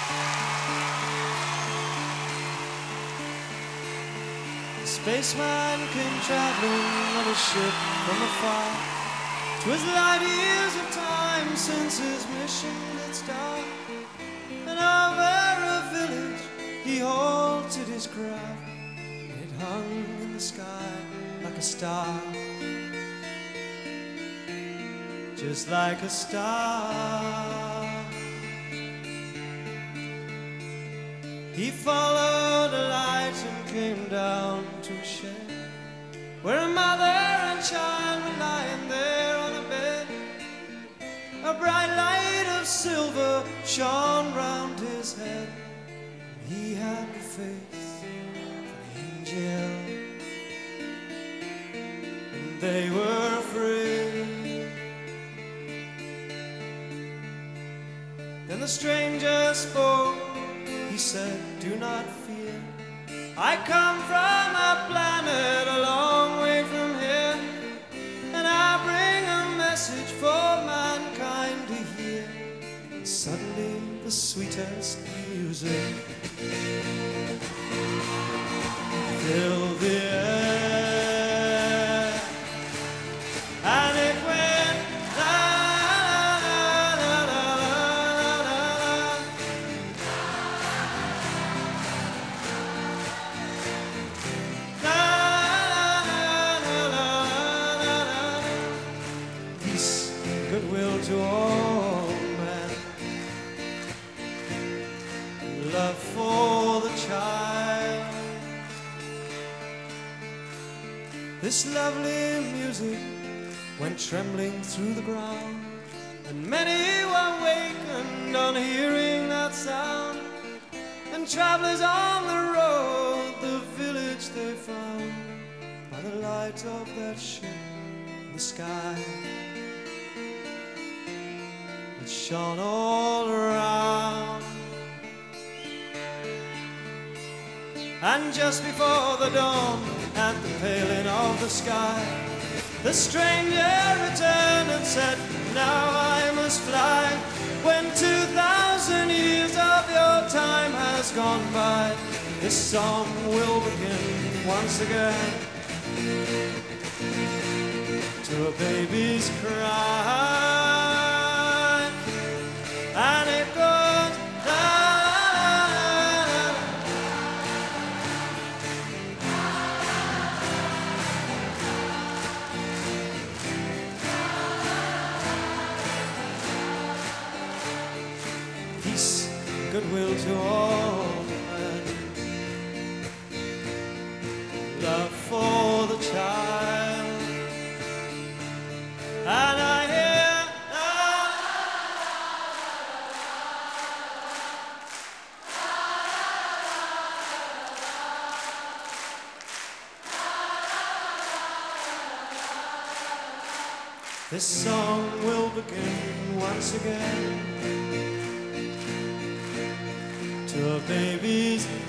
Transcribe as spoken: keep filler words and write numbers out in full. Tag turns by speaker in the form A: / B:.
A: The spaceman came traveling on a ship from afar. 'Twas light years of time since his mission did start. And over a village he halted his craft. It hung in the sky like a star, just like a star. He followed a light and came down to a shed where a mother and child were lying there on a bed. A bright light of silver shone round his head. He had the face of an angel, and they were afraid. Then the stranger spoke. He said, "Do not fear. I come from a planet a long way from here, and I bring a message for mankind to hear." And suddenly the sweetest music filled the air, and it went la la la la la la la. Peace, goodwill to all men, love for the child. This lovely music went trembling through the ground, and many were wakened on hearing that sound. And travelers on the road, the village they found, by the light of that ship in the sky, it shone all around. And just before the dawn, at the paling of the sky, the stranger returned and said, "Now I must fly. When two thousand years of your time has gone by, this song will begin once again to a baby's cry." And it goes la la la la. Peace, goodwill to all men, love for the child. And I hear la, this song will begin once again to a baby's